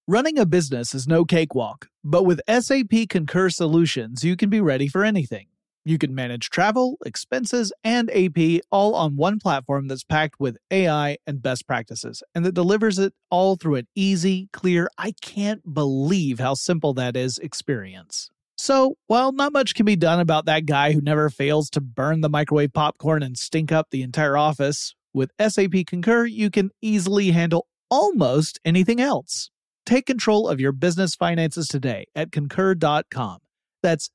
Running a business is no cakewalk, but with SAP Concur Solutions, you can be ready for anything. You can manage travel, expenses, and AP all on one platform that's packed with AI and best practices, and that delivers it all through an easy, clear, I can't believe how simple that is experience. So, while not much can be done about that guy who never fails to burn the microwave popcorn and stink up the entire office, with SAP Concur, you can easily handle almost anything else. Take control of your business finances today at Concur.com. That's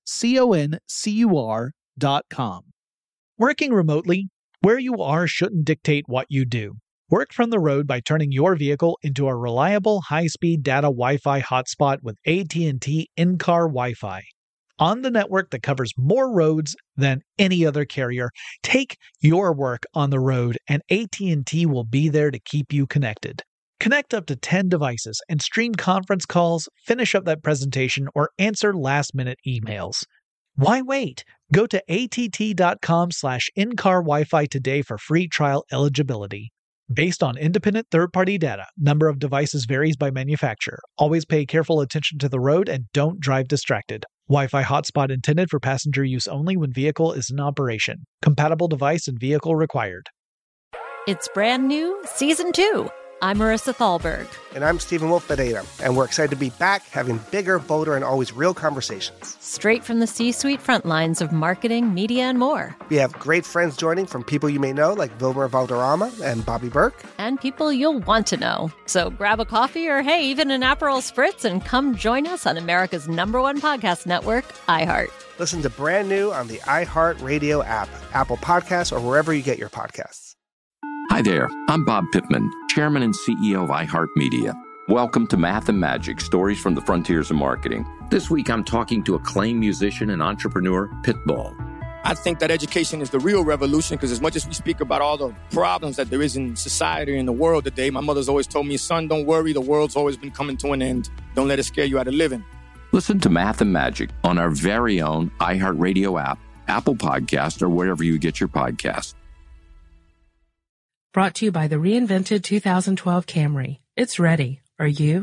CONCUR.com. Working remotely, where you are shouldn't dictate what you do. Work from the road by turning your vehicle into a reliable high-speed data Wi-Fi hotspot with AT&T in-car Wi-Fi. On the network that covers more roads than any other carrier, take your work on the road and AT&T will be there to keep you connected. Connect up to 10 devices and stream conference calls, finish up that presentation, or answer last-minute emails. Why wait? Go to att.com/in-car Wi-Fi today for free trial eligibility. Based on independent third-party data, number of devices varies by manufacturer. Always pay careful attention to the road and don't drive distracted. Wi-Fi hotspot intended for passenger use only when vehicle is in operation. Compatible device and vehicle required. It's brand new, Season 2. I'm Marissa Thalberg. And I'm Stephen Wolf Pereira, and we're excited to be back having bigger, bolder, and always real conversations. Straight from the C-suite front lines of marketing, media, and more. We have great friends joining from people you may know, like Wilmer Valderrama and Bobby Burke. And people you'll want to know. So grab a coffee or, hey, even an Aperol Spritz and come join us on America's #1 podcast network, iHeart. Listen to Brand New on the iHeart Radio app, Apple Podcasts, or wherever you get your podcasts. Hi there, I'm Bob Pittman, Chairman and CEO of iHeartMedia. Welcome to Math and Magic, Stories from the Frontiers of Marketing. This week I'm talking to acclaimed musician and entrepreneur, Pitbull. I think that education is the real revolution, because as much as we speak about all the problems that there is in society and the world today, my mother's always told me, son, don't worry, the world's always been coming to an end. Don't let it scare you out of living. Listen to Math and Magic on our very own iHeartRadio app, Apple Podcast, or wherever you get your podcasts. Brought to you by the reinvented 2012 Camry. It's ready. Are you?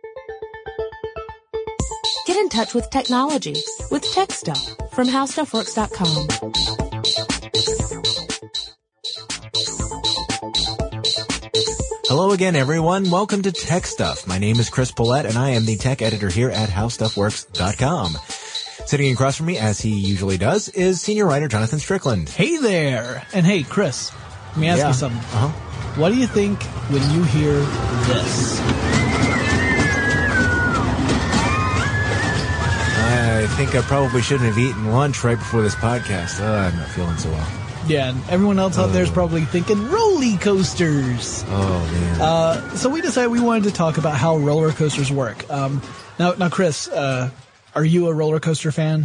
Get in touch with technology with Tech Stuff from HowStuffWorks.com. Hello again, everyone. Welcome to Tech Stuff. My name is Chris Pollette, and I am the tech editor here at HowStuffWorks.com. Sitting across from me, as he usually does, is senior writer Jonathan Strickland. Hey there! And hey, Chris, let me ask you something. What do you think when you hear this? I think I probably shouldn't have eaten lunch right before this podcast. I'm not feeling so well. Yeah, and everyone else out there is probably thinking roller coasters. Oh, man. So we decided we wanted to talk about how roller coasters work. Now, Chris, are you a roller coaster fan?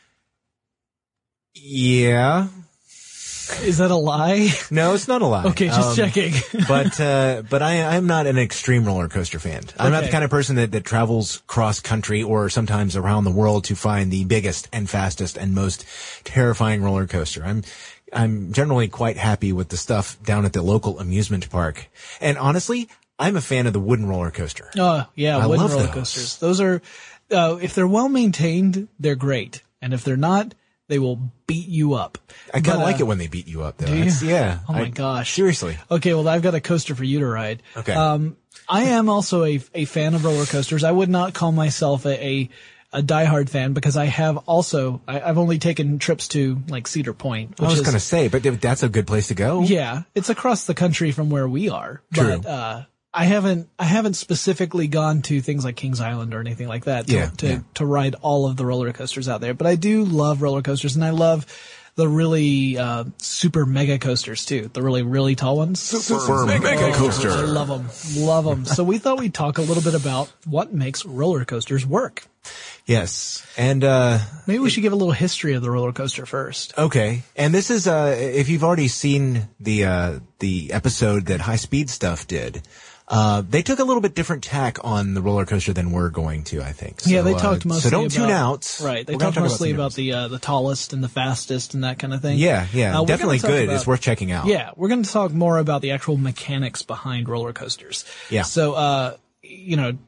Yeah. Is that a lie? No, it's not a lie. Okay, just checking. but I'm not an extreme roller coaster fan. I'm not the kind of person that travels cross country or sometimes around the world to find the biggest and fastest and most terrifying roller coaster. I'm generally quite happy with the stuff down at the local amusement park. And honestly, I'm a fan of the wooden roller coaster. Oh, yeah, I wooden love roller those. coasters. Those are, if they're well maintained, they're great. And if they're not, they will beat you up. I kind of like it when they beat you up, though. Do you? Yeah. Oh my gosh. Seriously. Okay, well, I've got a coaster for you to ride. Okay. I am also a fan of roller coasters. I would not call myself a diehard fan because I have also, I've only taken trips to like Cedar Point. I was going to say, but that's a good place to go. Yeah. It's across the country from where we are. True. But, I haven't specifically gone to things like Kings Island or anything like that to ride all of the roller coasters out there. But I do love roller coasters, and I love the really super mega coasters too. The really, really tall ones. Super mega coaster. I love them. Love them. So we thought we'd talk a little bit about what makes roller coasters work. Yes. And maybe we should give a little history of the roller coaster first. Okay. And this is if you've already seen the episode that High Speed Stuff did, they took a little bit different tack on the roller coaster than we're going to, I think. So, yeah, they talked mostly so don't about, tune out. Right. They talked mostly about the tallest and the fastest and that kind of thing. Yeah. Definitely good. It's worth checking out. Yeah. We're going to talk more about the actual mechanics behind roller coasters. Yeah. So,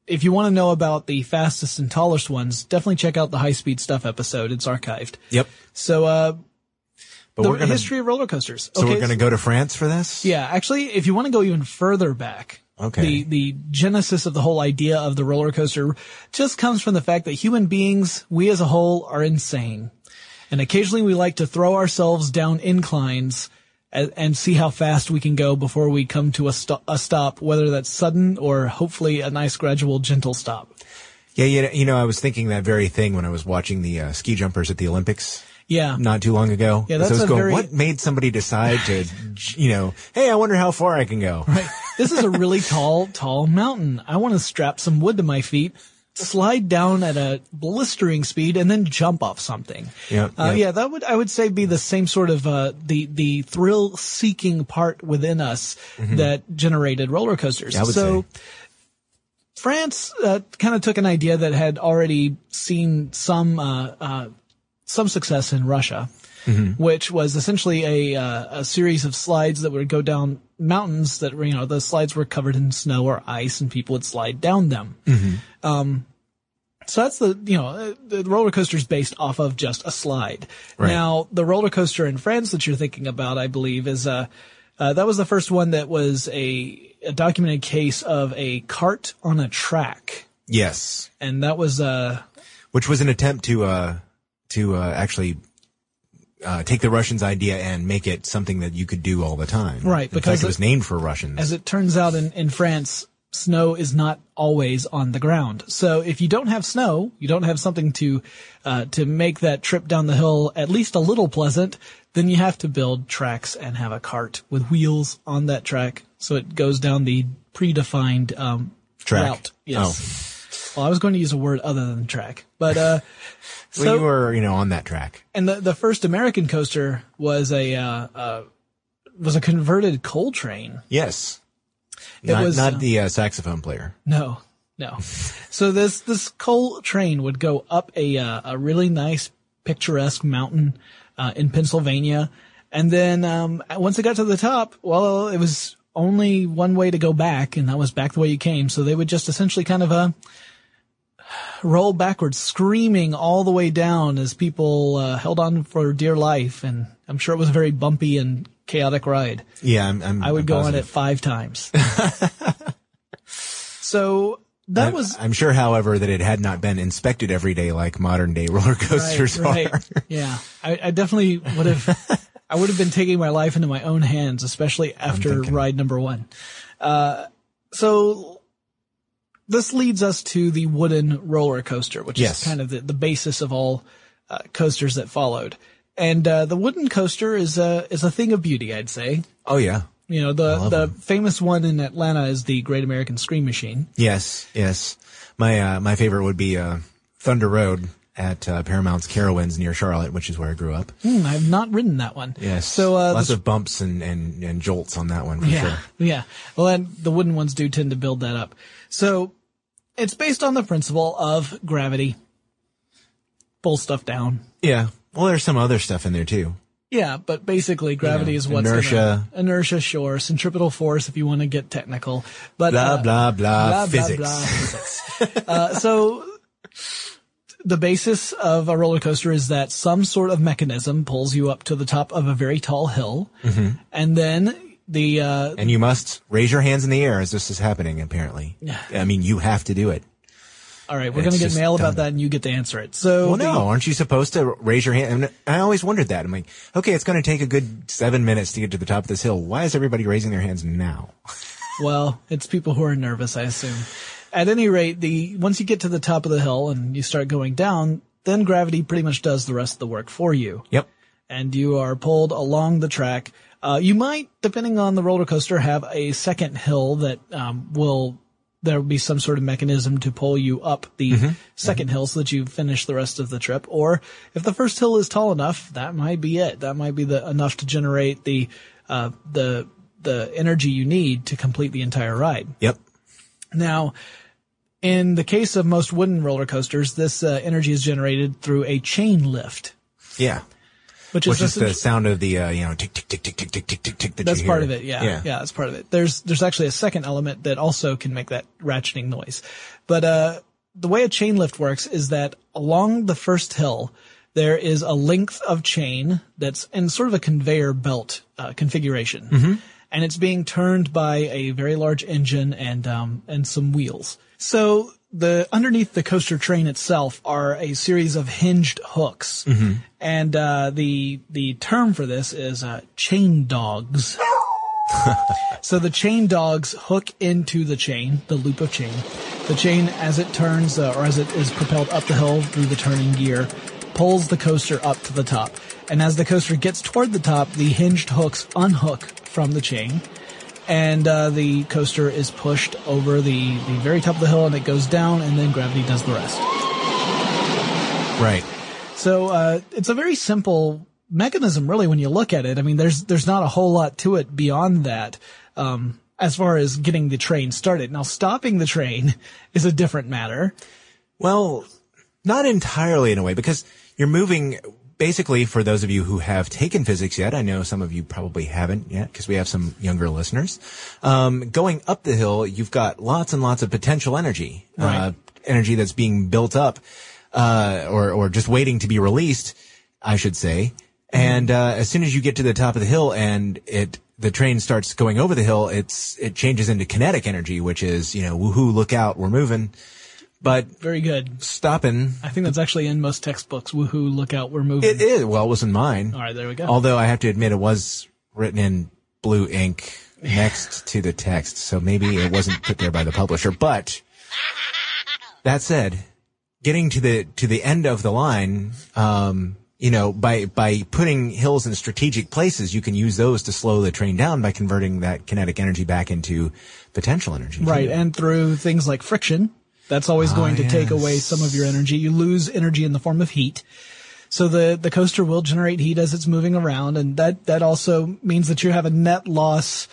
if you want to know about the fastest and tallest ones, definitely check out the High Speed Stuff episode. It's archived. Yep. So, but the history of roller coasters. So we're going to go to France for this? Yeah, actually, if you want to go even further back, the genesis of the whole idea of the roller coaster just comes from the fact that human beings, we as a whole, are insane. And occasionally we like to throw ourselves down inclines and see how fast we can go before we come to a stop, whether that's sudden or hopefully a nice gradual gentle stop. Yeah, I was thinking that very thing when I was watching the ski jumpers at the Olympics. Yeah. Not too long ago. Yeah, that's what made somebody decide to, hey, I wonder how far I can go. Right. This is a really tall mountain. I want to strap some wood to my feet, slide down at a blistering speed, and then jump off something. Yeah, that would, I would say, be the same sort of, the thrill-seeking part within us that generated roller coasters. I would say. France, kind of took an idea that had already seen some success in Russia, which was essentially a series of slides that would go down mountains that were, the slides were covered in snow or ice and people would slide down them. So that's the roller coaster is based off of just a slide. Right. Now, the roller coaster in France that you're thinking about, I believe, is, that was the first one that was a documented case of a cart on a track. Yes. And that was, which was an attempt to actually take the Russians' idea and make it something that you could do all the time. Right, because in fact, it was named for Russians. As it turns out, in France, snow is not always on the ground. So if you don't have snow, you don't have something to make that trip down the hill at least a little pleasant, then you have to build tracks and have a cart with wheels on that track so it goes down the predefined track. Route. Yes. Well, I was going to use a word other than track, but well, you were, on that track. And the first American coaster was a converted coal train. Yes. Not the saxophone player. No. So this coal train would go up a really nice picturesque mountain in Pennsylvania, and then once it got to the top, well, it was only one way to go back, and that was back the way you came. So they would just essentially kind of roll backwards, screaming all the way down as people held on for dear life, and I'm sure it was a very bumpy and chaotic ride. Yeah, I would go on it 5 times. So that was. I'm sure, however, that it had not been inspected every day like modern day roller coasters are. Yeah, I definitely would have. I would have been taking my life into my own hands, especially after ride number 1. So this leads us to the wooden roller coaster, which is kind of the basis of all coasters that followed. And the wooden coaster is a thing of beauty, I'd say. Oh yeah. The famous one in Atlanta is the Great American Scream Machine. Yes. My favorite would be Thunder Road at Paramount's Carowinds near Charlotte, which is where I grew up. I've not ridden that one. Yes. So lots of bumps and jolts on that one for sure. Yeah. Well, and the wooden ones do tend to build that up. So it's based on the principle of gravity. Pull stuff down. Yeah. Well, there's some other stuff in there too. Yeah, but basically gravity is what's inertia, sure. Centripetal force, if you want to get technical. But blah blah physics. Blah, physics. So the basis of a roller coaster is that some sort of mechanism pulls you up to the top of a very tall hill, and then and you must raise your hands in the air as this is happening. Apparently, I mean, you have to do it. All right, we're going to get mail about that, and you get to answer it. So, well, no, aren't you supposed to raise your hand? I mean, I always wondered that. I'm like, okay, it's going to take a good 7 minutes to get to the top of this hill. Why is everybody raising their hands now? Well, it's people who are nervous, I assume. At any rate, once you get to the top of the hill and you start going down, then gravity pretty much does the rest of the work for you. Yep. And you are pulled along the track. You might, depending on the roller coaster, have a second hill that there will be some sort of mechanism to pull you up the second hill so that you finish the rest of the trip. Or if the first hill is tall enough, that might be it. That might be enough to generate the energy you need to complete the entire ride. Yep. Now, in the case of most wooden roller coasters, this energy is generated through a chain lift. Yeah. Which is just the sound of the, tick, tick, tick, tick, tick, tick, tick, tick, tick that that's you part hear. of it. Yeah, that's part of it. There's actually a second element that also can make that ratcheting noise. But, the way a chain lift works is that along the first hill, there is a length of chain that's in sort of a conveyor belt, configuration. Mm-hmm. And it's being turned by a very large engine and some wheels. So underneath the coaster train itself are a series of hinged hooks. Mm-hmm. And, the term for this is, chain dogs. So the chain dogs hook into the chain, the loop of chain. The chain, as it turns, or as it is propelled up the hill through the turning gear, pulls the coaster up to the top. And as the coaster gets toward the top, the hinged hooks unhook from the chain, and the coaster is pushed over the very top of the hill, and it goes down, and then gravity does the rest. Right. So it's a very simple mechanism, really, when you look at it. I mean, there's not a whole lot to it beyond that, as far as getting the train started. Now, stopping the train is a different matter. Well, not entirely in a way, because you're moving. Basically, for those of you who have taken physics yet, I know some of you probably haven't yet because we have some younger listeners. Going up the hill, you've got lots and lots of potential energy, right. Energy that's being built up, or just waiting to be released, I should say. And, as soon as you get to the top of the hill and the train starts going over the hill, it changes into kinetic energy, which is, woohoo, look out, we're moving. But very good. Stopping. I think that's actually in most textbooks. Woohoo, look out, we're moving. It is. Well, it was in mine. All right, there we go. Although I have to admit it was written in blue ink next to the text, so maybe it wasn't put there by the publisher. But that said, getting to the end of the line, by putting hills in strategic places, you can use those to slow the train down by converting that kinetic energy back into potential energy. Right, and through things like friction. That's always going to take away some of your energy. You lose energy in the form of heat. So the coaster will generate heat as it's moving around, and that also means that you have a net loss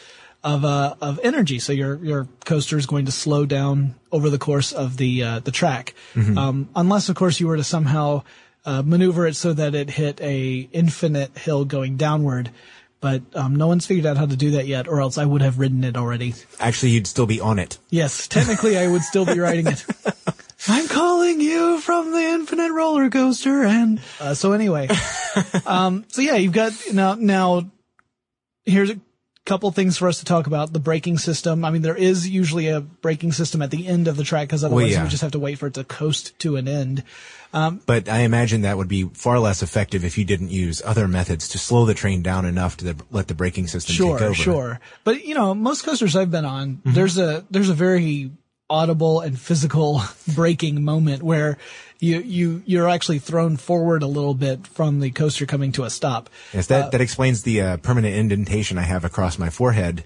of energy. So your coaster is going to slow down over the course of the track. Mm-hmm. Unless of course you were to somehow maneuver it so that it hit a infinite hill going downward. But no one's figured out how to do that yet, or else I would have ridden it already. Actually, you'd still be on it. Yes, technically I would still be riding it. I'm calling you from the infinite roller coaster, and so anyway, so yeah, you've got now. Here's a couple things for us to talk about. The braking system. I mean, there is usually a braking system at the end of the track, because otherwise you would just have to wait for it to coast to an end. But I imagine that would be far less effective if you didn't use other methods to slow the train down enough to let the braking system take over. Sure. But most coasters I've been on, mm-hmm. there's a very audible and physical braking moment where you're actually thrown forward a little bit from the coaster coming to a stop. Yes, that explains the permanent indentation I have across my forehead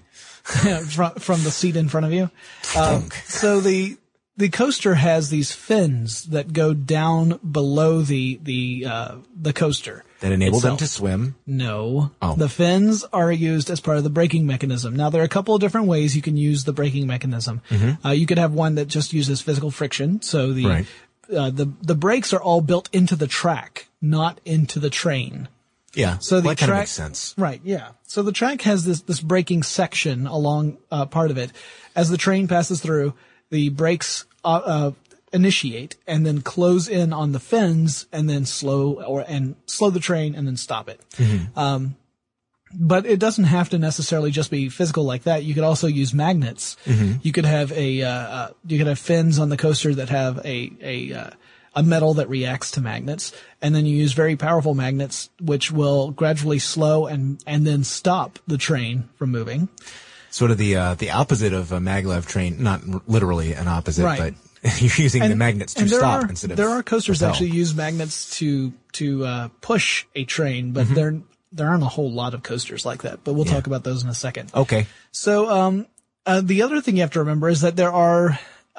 from the seat in front of you. So the coaster has these fins that go down below the coaster. That enable them to swim? No. Oh. The fins are used as part of the braking mechanism. Now, there are a couple of different ways you can use the braking mechanism. Mm-hmm. You could have one that just uses physical friction. So the brakes are all built into the track, not into the train. Yeah. So that kind of makes sense. Right. Yeah. So the track has this braking section along part of it. As the train passes through, the brakes initiate and then close in on the fins and then slow the train and then stop it. Mm-hmm. But it doesn't have to necessarily just be physical like that. You could also use magnets. Mm-hmm. You could have you could have fins on the coaster that have a metal that reacts to magnets, and then you use very powerful magnets which will gradually slow and then stop the train from moving. Sort of the opposite of a maglev train, not literally an opposite, right. But you're using the magnets to stop instead of there are coasters that actually use magnets to push a train, but mm-hmm. there aren't a whole lot of coasters like that. But we'll talk about those in a second. Okay. So the other thing you have to remember is that there are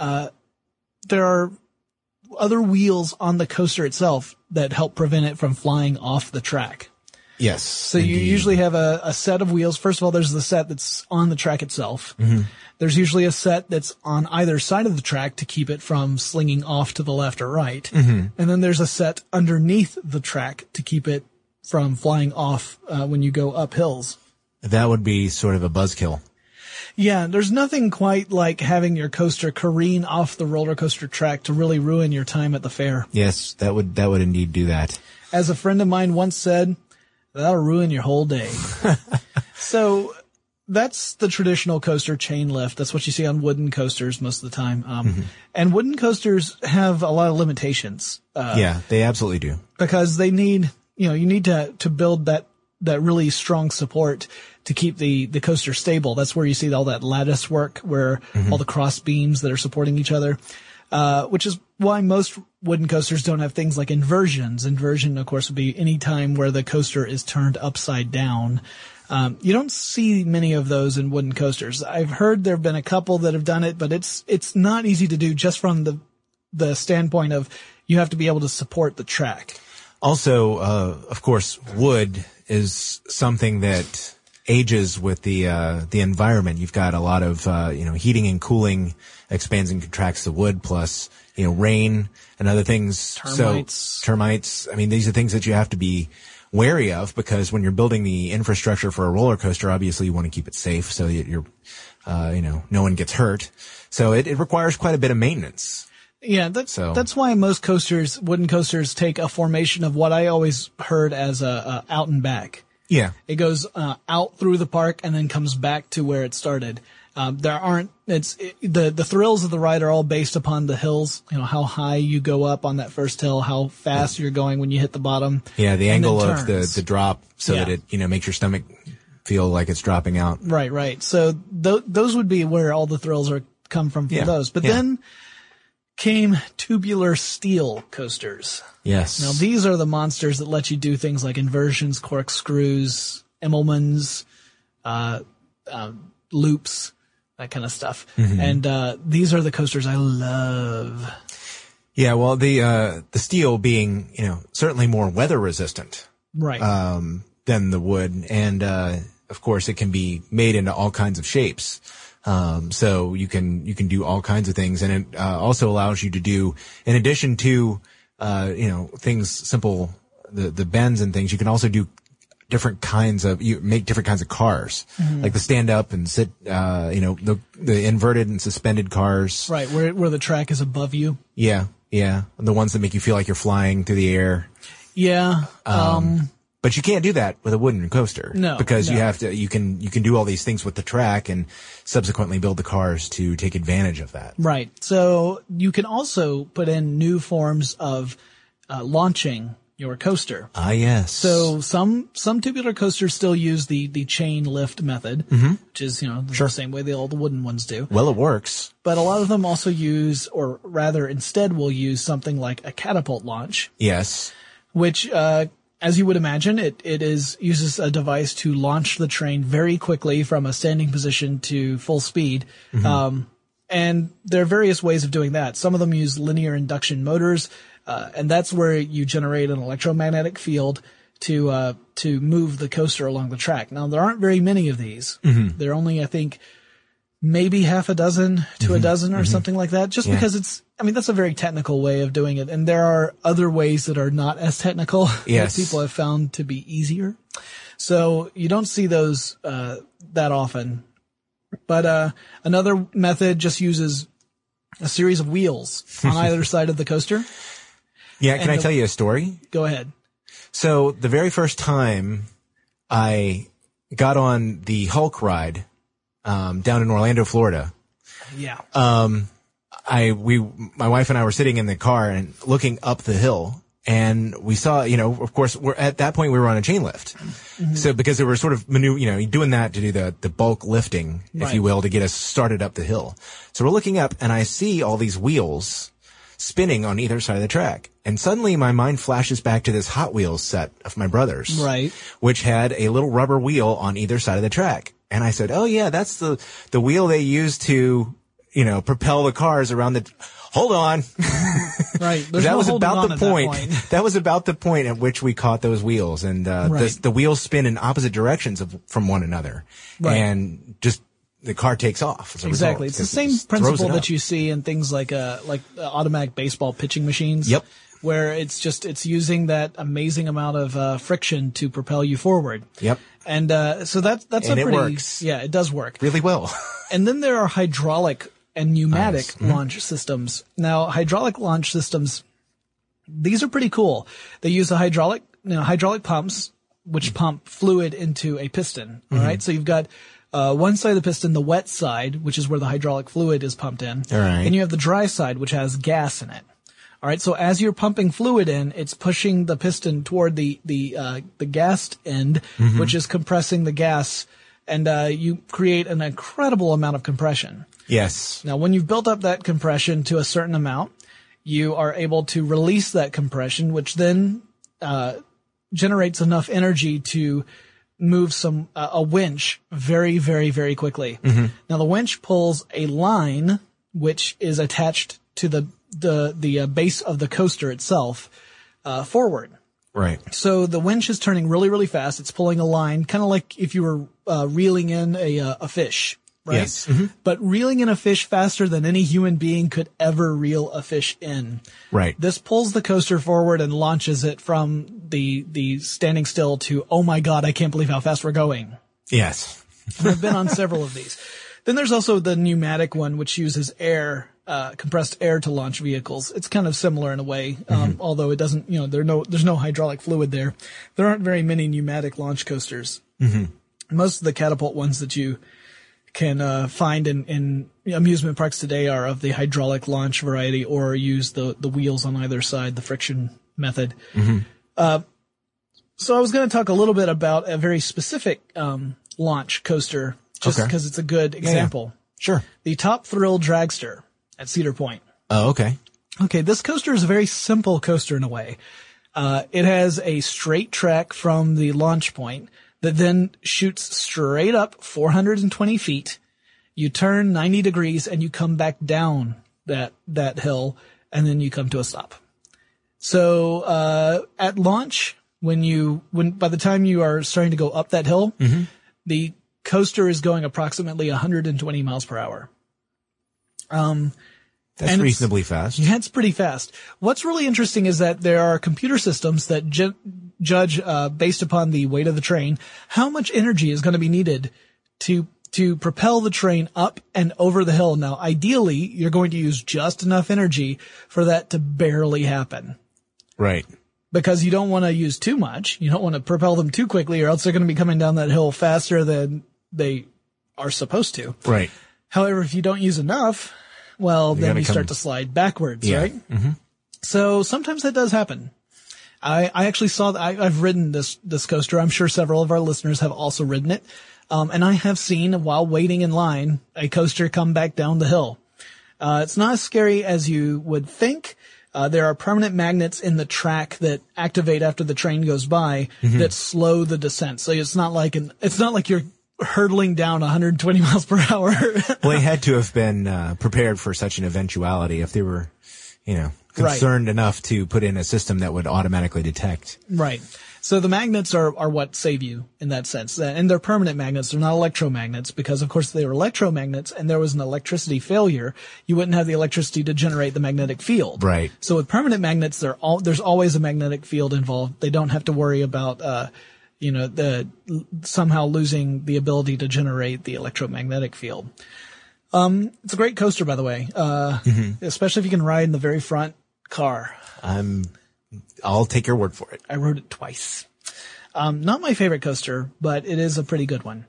other wheels on the coaster itself that help prevent it from flying off the track. Yes. So indeed. You usually have a set of wheels. First of all, there's the set that's on the track itself. Mm-hmm. There's usually a set that's on either side of the track to keep it from slinging off to the left or right. Mm-hmm. And then there's a set underneath the track to keep it from flying off when you go up hills. That would be sort of a buzzkill. Yeah, there's nothing quite like having your coaster careen off the roller coaster track to really ruin your time at the fair. Yes, that would indeed do that. As a friend of mine once said, that'll ruin your whole day. So that's the traditional coaster chain lift. That's what you see on wooden coasters most of the time. And wooden coasters have a lot of limitations. Yeah, they absolutely do. Because they need, you need to build that really strong support to keep the coaster stable. That's where you see all that lattice work where all the cross beams that are supporting each other, which is why most wooden coasters don't have things like inversions. Inversion, of course, would be any time where the coaster is turned upside down. You don't see many of those in wooden coasters. I've heard there have been a couple that have done it, but it's not easy to do just from the standpoint of you have to be able to support the track. Also, of course, wood is something that ages with the environment. You've got a lot of, heating and cooling expands and contracts the wood, plus, rain and other things. Termites. So, termites. I mean, these are things that you have to be wary of, because when you're building the infrastructure for a roller coaster, obviously you want to keep it safe so that you're, no one gets hurt. So it requires quite a bit of maintenance. Yeah, that's why most wooden coasters take a formation of what I always heard as a out and back. Yeah. It goes out through the park and then comes back to where it started. The thrills of the ride are all based upon the hills, how high you go up on that first hill, how fast you're going when you hit the bottom. Yeah, the angle of the drop so that it, makes your stomach feel like it's dropping out. Right. So those would be where all the thrills come from those. But then came tubular steel coasters. Yes. Now these are the monsters that let you do things like inversions, corkscrews, Immelmans, loops, that kind of stuff. And these are the coasters I love. Yeah, well, the steel being, certainly more weather resistant. Right. Than the wood. And of course it can be made into all kinds of shapes. So you can do all kinds of things, and it also allows you to do, in addition to things simple, the bends and things, you can also do you make different kinds of cars, like the stand up and sit, the inverted and suspended cars. Right, where the track is above you. Yeah. The ones that make you feel like you're flying through the air. Yeah. But you can't do that with a wooden coaster. No. Because you can do all these things with the track and subsequently build the cars to take advantage of that. Right. So you can also put in new forms of launching your coaster. Ah, yes. So some tubular coasters still use the chain lift method, which is, the same way all the wooden ones do. Well, it works. But a lot of them also use, or rather instead will use something like a catapult launch. Yes. Which, as you would imagine, it uses a device to launch the train very quickly from a standing position to full speed. And there are various ways of doing that. Some of them use linear induction motors, and that's where you generate an electromagnetic field to move the coaster along the track. Now, there aren't very many of these. There are only, I think, maybe half a dozen to a dozen or something like that, just because that's a very technical way of doing it. And there are other ways that are not as technical that people have found to be easier. So you don't see those, that often. But, another method just uses a series of wheels on either side of the coaster. Yeah. Can I tell you a story? Go ahead. So the very first time I got on the Hulk ride, down in Orlando, Florida. Yeah. My wife and I were sitting in the car and looking up the hill, and we saw, of course, at that point we were on a chain lift. So because they were sort of doing that to do the bulk lifting, if you will, to get us started up the hill. So we're looking up and I see all these wheels spinning on either side of the track. And suddenly my mind flashes back to this Hot Wheels set of my brother's. Right. Which had a little rubber wheel on either side of the track. And I said, oh yeah, that's the wheel they use to, propel the cars around hold on. Right. That was about the point. That was about the point at which we caught those wheels, and, the wheels spin in opposite directions from one another. Right. And just, the car takes off as a result. Exactly. It's the same principle that you see in things like automatic baseball pitching machines. Yep. where it's using that amazing amount of friction to propel you forward. Yep. And so that's and it works. Yeah, it does work Really well. And then there are hydraulic and pneumatic launch systems. Now, hydraulic launch systems, these are pretty cool. They use hydraulic pumps, which pump fluid into a piston. All right. So you've got one side of the piston, the wet side, which is where the hydraulic fluid is pumped in. All right. And you have the dry side, which has gas in it. All right. So as you're pumping fluid in, it's pushing the piston toward the gassed end, which is compressing the gas, and you create an incredible amount of compression. Yes. Now, when you've built up that compression to a certain amount, you are able to release that compression, which then generates enough energy to move a winch very, very, very quickly. Now, the winch pulls a line which is attached to the base of the coaster itself forward. Right. So the winch is turning really, really fast. It's pulling a line, kind of like if you were reeling in a fish. Right? Yes. But reeling in a fish faster than any human being could ever reel a fish in. Right. This pulls the coaster forward and launches it from the standing still to, oh my God, I can't believe how fast we're going. Yes. I've been on several of these. Then there's also the pneumatic one, which uses compressed air to launch vehicles. It's kind of similar in a way, although it doesn't, there's no hydraulic fluid there. There aren't very many pneumatic launch coasters. Most of the catapult ones that you can find in amusement parks today are of the hydraulic launch variety, or use the wheels on either side, the friction method. So I was going to talk a little bit about a very specific launch coaster, just because it's a good example. Yeah. Sure. The Top Thrill Dragster at Cedar Point. Oh, okay. Okay, this coaster is a very simple coaster in a way. It has a straight track from the launch point that then shoots straight up 420 feet. You turn 90 degrees and you come back down that hill, and then you come to a stop. So, at launch, by the time you are starting to go up that hill, the coaster is going approximately 120 miles per hour. That's reasonably fast. Yeah, it's pretty fast. What's really interesting is that there are computer systems that judge, based upon the weight of the train, how much energy is going to be needed to propel the train up and over the hill. Now, ideally, you're going to use just enough energy for that to barely happen. Right. Because you don't want to use too much. You don't want to propel them too quickly, or else they're going to be coming down that hill faster than they are supposed to. Right. However, if you don't use enough, well, then you start to slide backwards, right? So sometimes that does happen. I actually saw that. I've ridden this coaster. I'm sure several of our listeners have also ridden it. And I have seen, while waiting in line, a coaster come back down the hill. It's not as scary as you would think. There are permanent magnets in the track that activate after the train goes by that slow the descent. So it's not like you're hurtling down 120 miles per hour. Well, they had to have been prepared for such an eventuality if they were, concerned enough to put in a system that would automatically detect. Right. So the magnets are what save you in that sense. And they're permanent magnets. They're not electromagnets, because, of course, if they were electromagnets and there was an electricity failure, you wouldn't have the electricity to generate the magnetic field. Right. So with permanent magnets, there's always a magnetic field involved. They don't have to worry about, somehow losing the ability to generate the electromagnetic field. It's a great coaster, by the way, especially if you can ride in the very front car. I'll take your word for it. I rode it twice. Not my favorite coaster, but it is a pretty good one.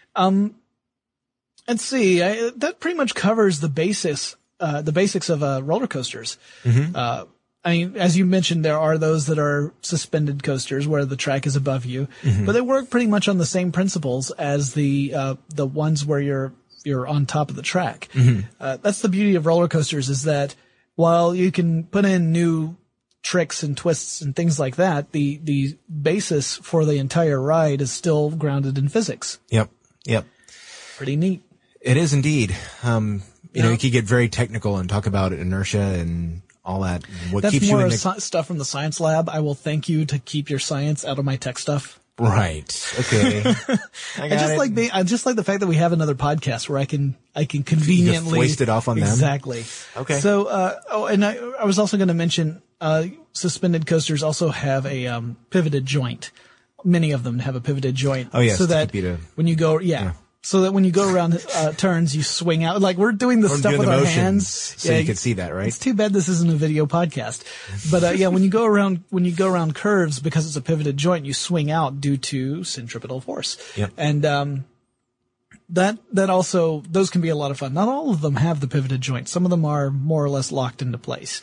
Let's see. That pretty much covers the basics of roller coasters. I mean, as you mentioned, there are those that are suspended coasters where the track is above you, but they work pretty much on the same principles as the ones where you're on top of the track. That's the beauty of roller coasters, is that while you can put in new tricks and twists and things like that, the basis for the entire ride is still grounded in physics. Yep. Pretty neat. It is indeed. You could get very technical and talk about inertia and all that. What That's keeps more you in stuff from the science lab. I will thank you to keep your science out of my tech stuff. Right. Okay. I just like the fact that we have another podcast where I can conveniently waste it off on them. Exactly. Okay. So, and I was also going to mention, suspended coasters also have a pivoted joint. Many of them have a pivoted joint. Oh, yes. So that when you go, so that when you go around turns, you swing out. Like we're doing this stuff with our hands, so you can see that, right? It's too bad this isn't a video podcast. But when you go around curves, because it's a pivoted joint, you swing out due to centripetal force. Yep. And that also, those can be a lot of fun. Not all of them have the pivoted joint. Some of them are more or less locked into place.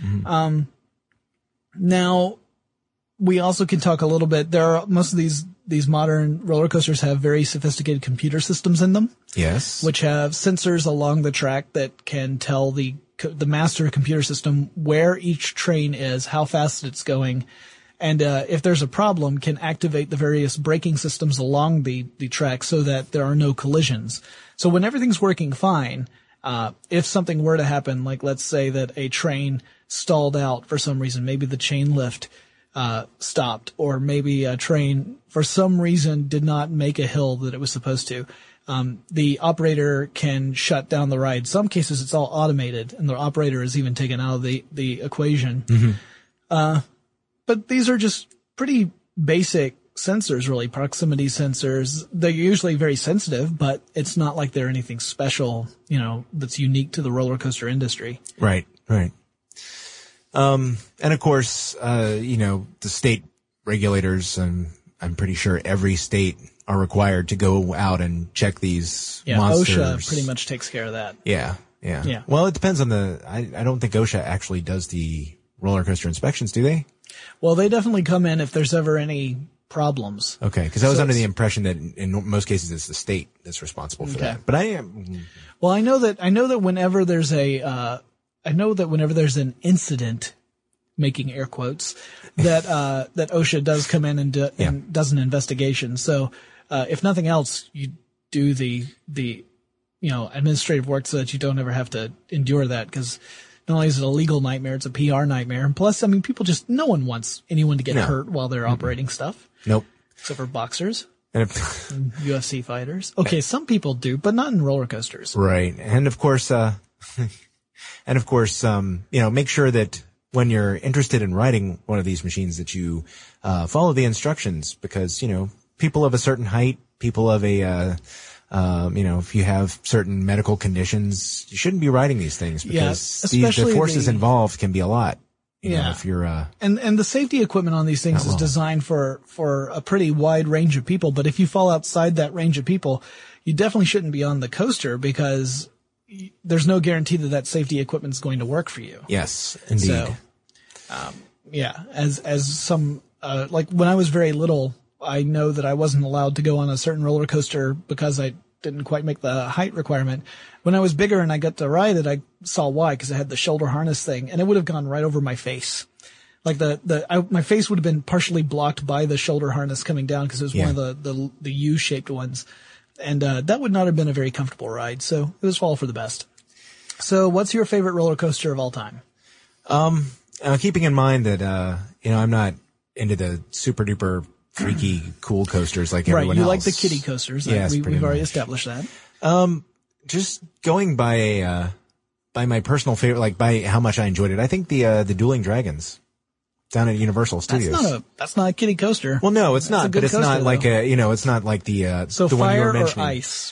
Now, we also can talk a little bit. Most of these modern roller coasters have very sophisticated computer systems in them. Yes. Which have sensors along the track that can tell the master computer system where each train is, how fast it's going, and if there's a problem, can activate the various braking systems along the track so that there are no collisions. So when everything's working fine, if something were to happen, like let's say that a train stalled out for some reason, maybe the chain lift stopped, or maybe a train for some reason did not make a hill that it was supposed to, the operator can shut down the ride. Some cases it's all automated and the operator is even taken out of the equation. But these are just pretty basic sensors, really, proximity sensors. They're usually very sensitive, but it's not like they're anything special, that's unique to the roller coaster industry. Right. And of course, the state regulators, I'm pretty sure every state are required to go out and check these monsters. OSHA pretty much takes care of that. Yeah. Well, it depends on I don't think OSHA actually does the roller coaster inspections, do they? Well, they definitely come in if there's ever any problems. Okay, because I was under the impression that in most cases it's the state that's responsible for that. But I am. Well, I know that whenever there's an incident, making air quotes, that OSHA does come in and does an investigation. So, if nothing else, you do the administrative work so that you don't ever have to endure that, because not only is it a legal nightmare, it's a PR nightmare. And plus, no one wants anyone to get hurt while they're operating stuff. Nope. Except for boxers and UFC fighters. Okay, some people do, but not in roller coasters. Right. And of course, make sure that when you're interested in riding one of these machines that you follow the instructions, because, people of a certain height, people of if you have certain medical conditions, you shouldn't be riding these things, because the forces involved can be a lot. If you're and the safety equipment on these things is designed for a pretty wide range of people. But if you fall outside that range of people, you definitely shouldn't be on the coaster, because there's no guarantee that safety equipment is going to work for you. Yes, indeed. So, as some like when I was very little, I know that I wasn't allowed to go on a certain roller coaster because I didn't quite make the height requirement. When I was bigger and I got to ride it, I saw why, because I had the shoulder harness thing, and it would have gone right over my face. Like my face would have been partially blocked by the shoulder harness coming down, because it was one of the U-shaped ones. And that would not have been a very comfortable ride, so it was all for the best. So what's your favorite roller coaster of all time? Keeping in mind that, I'm not into the super duper freaky cool coasters like everyone else. Right, you like the kiddie coasters. Yes, we've already established that. Just going by my personal favorite, like by how much I enjoyed it, I think the Dueling Dragons down at Universal Studios. That's not a kiddie coaster. Well, no, it's not, but it's not like it's not like the one you were mentioning. Fire or ice?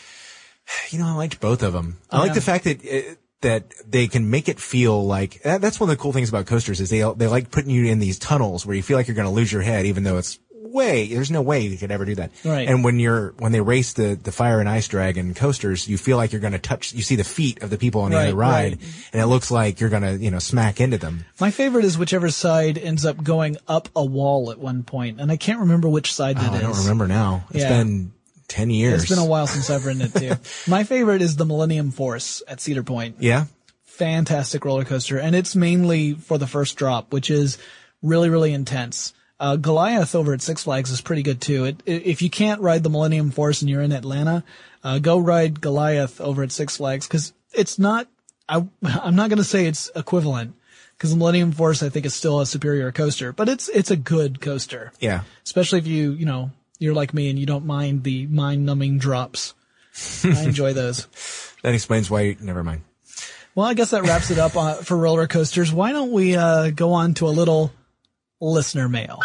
I liked both of them. I like the fact that they can make it feel like, that's one of the cool things about coasters, is they like putting you in these tunnels where you feel like you're going to lose your head, even though there's no way you could ever do that. Right. And when they race the Fire and Ice Dragon coasters, you feel like you're going to you see the feet of the people on the other ride, and it looks like you're going to, smack into them. My favorite is whichever side ends up going up a wall at one point, and I can't remember which side that is. I don't remember now. It's been 10 years. It's been a while since I've ridden it too. My favorite is the Millennium Force at Cedar Point. Yeah. Fantastic roller coaster. And it's mainly for the first drop, which is really, really intense. Goliath over at Six Flags is pretty good too. If you can't ride the Millennium Force and you're in Atlanta, go ride Goliath over at Six Flags, because it's not, I'm not going to say it's equivalent, because the Millennium Force I think is still a superior coaster, but it's a good coaster. Yeah. Especially if you're like me and you don't mind the mind-numbing drops. I enjoy those. That explains why. Never mind. Well, I guess that wraps it up for roller coasters. Why don't we go on to a little listener mail?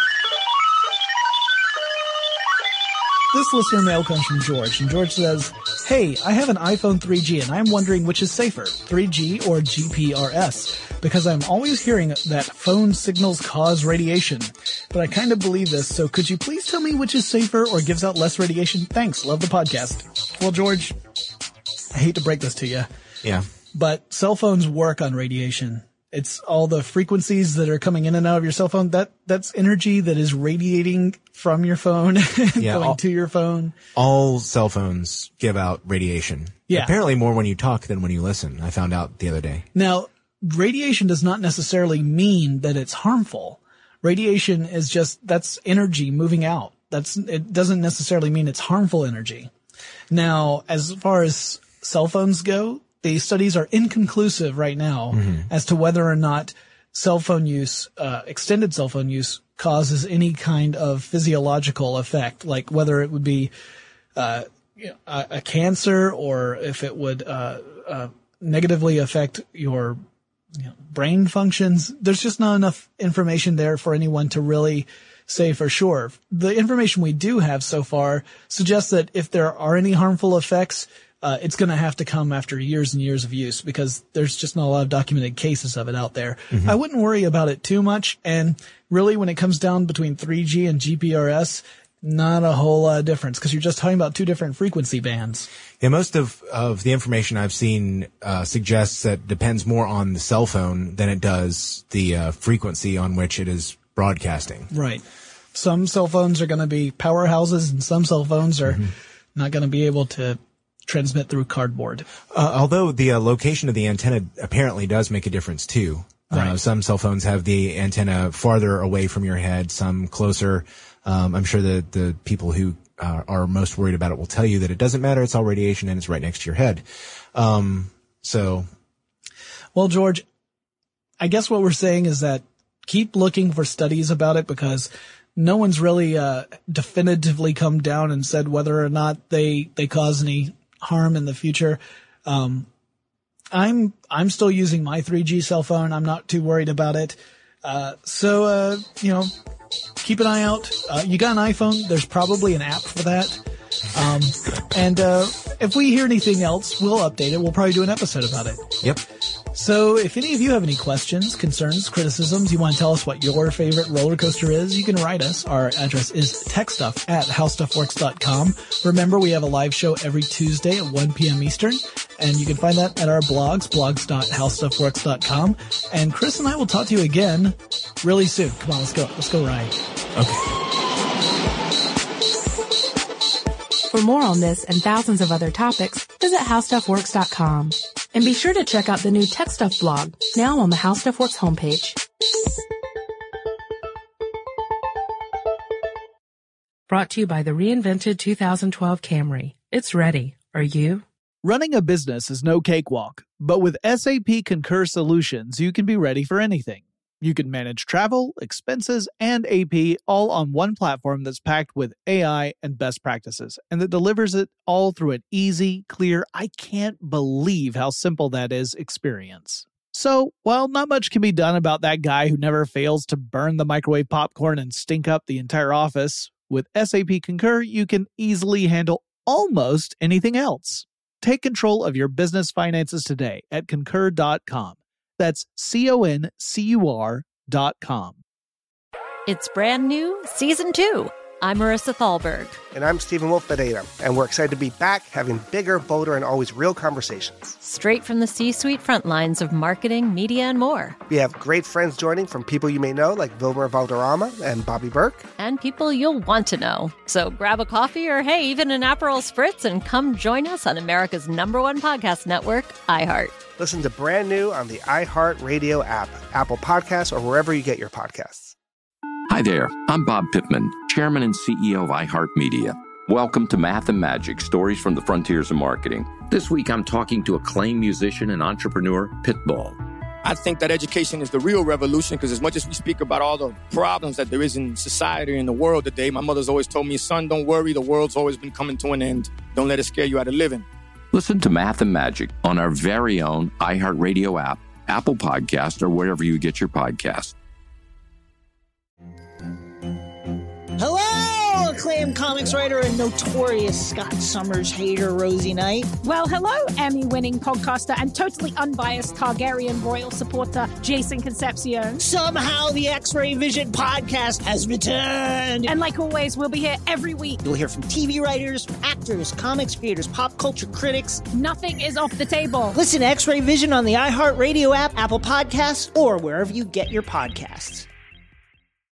This listener mail comes from George, and George says, "Hey, I have an iPhone 3G, and I'm wondering which is safer, 3G or GPRS, because I'm always hearing that phone signals cause radiation. But I kind of believe this, so could you please tell me which is safer or gives out less radiation? Thanks, love the podcast." Well, George, I hate to break this to you. Yeah. But cell phones work on radiation. It's all the frequencies that are coming in and out of your cell phone. That's energy that is radiating from your phone going to your phone. All cell phones give out radiation. Yeah. Apparently more when you talk than when you listen. I found out the other day. Now, radiation does not necessarily mean that it's harmful. Radiation is that's energy moving out. It doesn't necessarily mean it's harmful energy. Now, as far as cell phones go, the studies are inconclusive right now as to whether or not cell phone use, extended cell phone use, causes any kind of physiological effect, like whether it would be a cancer or if it would negatively affect your brain functions. There's just not enough information there for anyone to really say for sure. The information we do have so far suggests that if there are any harmful effects, it's going to have to come after years and years of use because there's just not a lot of documented cases of it out there. I wouldn't worry about it too much. And really, when it comes down between 3G and GPRS, not a whole lot of difference because you're just talking about two different frequency bands. Yeah, most of the information I've seen suggests that it depends more on the cell phone than it does the frequency on which it is broadcasting. Right. Some cell phones are going to be powerhouses and some cell phones are not going to be able to transmit through cardboard. Although the location of the antenna apparently does make a difference too. Right. Some cell phones have the antenna farther away from your head, some closer. I'm sure that the people who are most worried about it will tell you that it doesn't matter. It's all radiation and it's right next to your head. Well, George, I guess what we're saying is that keep looking for studies about it because no one's really definitively come down and said whether or not they cause any harm in the future. I'm still using my 3G cell phone. I'm not too worried about it. Keep an eye out. You got an iPhone, there's probably an app for that. And if we hear anything else, we'll update it. We'll probably do an episode about it. Yep. So if any of you have any questions, concerns, criticisms, you want to tell us what your favorite roller coaster is, you can write us. Our address is techstuff@howstuffworks.com. Remember, we have a live show every Tuesday at 1 p.m. Eastern, and you can find that at our blogs, blogs.howstuffworks.com. And Chris and I will talk to you again really soon. Come on, let's go. Let's go ride. Okay. For more on this and thousands of other topics, visit howstuffworks.com. And be sure to check out the new Tech Stuff blog, now on the How Stuff Works homepage. Brought to you by the reinvented 2012 Camry. It's ready. Are you? Running a business is no cakewalk, but with SAP Concur Solutions, you can be ready for anything. You can manage travel, expenses, and AP all on one platform that's packed with AI and best practices, and that delivers it all through an easy, clear, I can't believe how simple that is experience. So, while not much can be done about that guy who never fails to burn the microwave popcorn and stink up the entire office, with SAP Concur, you can easily handle almost anything else. Take control of your business finances today at concur.com. That's CONCUR.com. It's brand new, Season 2. I'm Marissa Thalberg. And I'm Stephen Wolf Pereira, and we're excited to be back having bigger, bolder, and always real conversations. Straight from the C-suite front lines of marketing, media, and more. We have great friends joining from people you may know, like Wilmer Valderrama and Bobby Burke. And people you'll want to know. So grab a coffee or, hey, even an Aperol Spritz and come join us on America's #1 podcast network, iHeart. Listen to Brand New on the iHeart Radio app, Apple Podcasts, or wherever you get your podcasts. Hi there, I'm Bob Pittman, Chairman and CEO of iHeartMedia. Welcome to Math and Magic, Stories from the Frontiers of Marketing. This week I'm talking to acclaimed musician and entrepreneur, Pitbull. I think that education is the real revolution because as much as we speak about all the problems that there is in society and the world today, my mother's always told me, son, don't worry, the world's always been coming to an end. Don't let it scare you out of living. Listen to Math and Magic on our very own iHeartRadio app, Apple Podcast, or wherever you get your podcasts. Hello, acclaimed comics writer and notorious Scott Summers hater, Rosie Knight. Well, hello, Emmy-winning podcaster and totally unbiased Targaryen royal supporter, Jason Concepcion. Somehow the X-Ray Vision podcast has returned. And like always, we'll be here every week. You'll hear from TV writers, actors, comics creators, pop culture critics. Nothing is off the table. Listen to X-Ray Vision on the iHeartRadio app, Apple Podcasts, or wherever you get your podcasts.